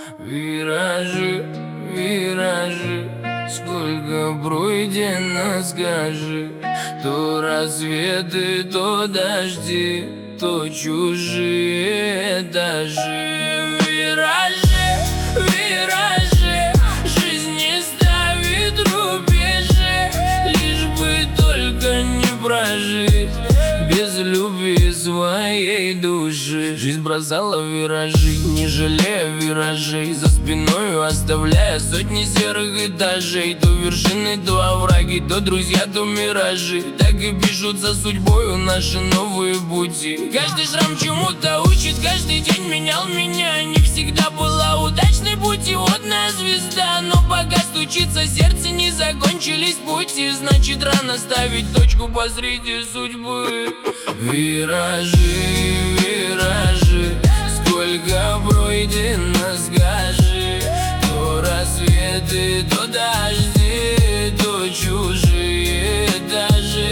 Виражи, виражи, сколько пройдено, скажи. То рассветы, то дожди, то чужие этажи. Виражи, виражи, жизнь не ставит рубежи, лишь бы только не прожить без любви своей души. Жизнь бросала виражи, не жалея виражей, за спиной оставляя сотни серых этажей. То вершины, то овраги, то друзья, то миражи. Так и пишутся судьбою наши новые пути. Каждый шрам чему-то учит, каждый день менял меня. Не всегда была удачной путеводная звезда, но пока стучится сердце, не закончились пути. Значит, рано ставить точку посреди судьбы. Виражи, виражи, сколько пройдено, скажи. То рассветы, то дожди, то чужие этажи.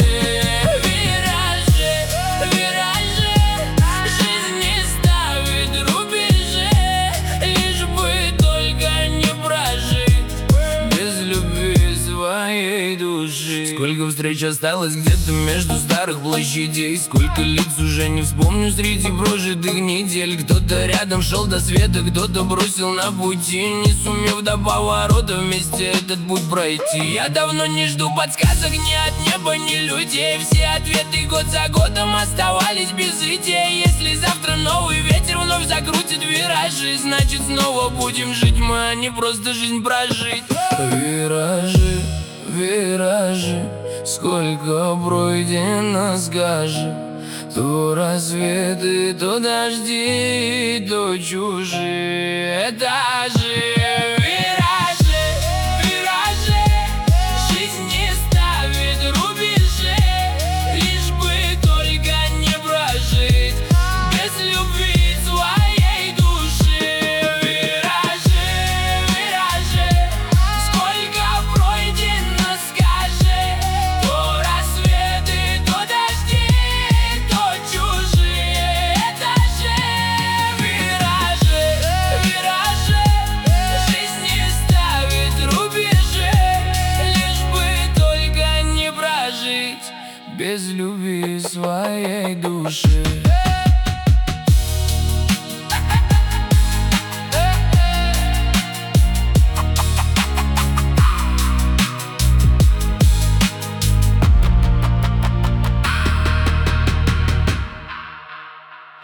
Виражи, виражи, жизнь не ставит рубежи, лишь бы только не прожить без любви своей души. Сколько встреч осталось где-то между старых площадей, сколько лиц уже не вспомню среди прожитых недель. Кто-то рядом шел до света, кто-то бросил на пути, не сумев до поворота вместе этот путь пройти. Я давно не жду подсказок ни от неба, ни людей. Все ответы год за годом оставались без идей. Если завтра новый ветер вновь закрутит виражи, значит снова будем жить мы, а не просто жизнь прожить. Виражи, виражи, сколько пройдено, скажи. То рассветы, то дожди, то чужие этажи. Виражи, виражи, жизнь не ставит рубежи, лишь бы только не прожить без любви своей души. Виражи, виражи, сколько пройдено, скажи. То рассветы, то дожди, то чужие этажи. Виражи, виражи, жизнь не ставит рубежи, лишь бы только не прожить без любви своей души.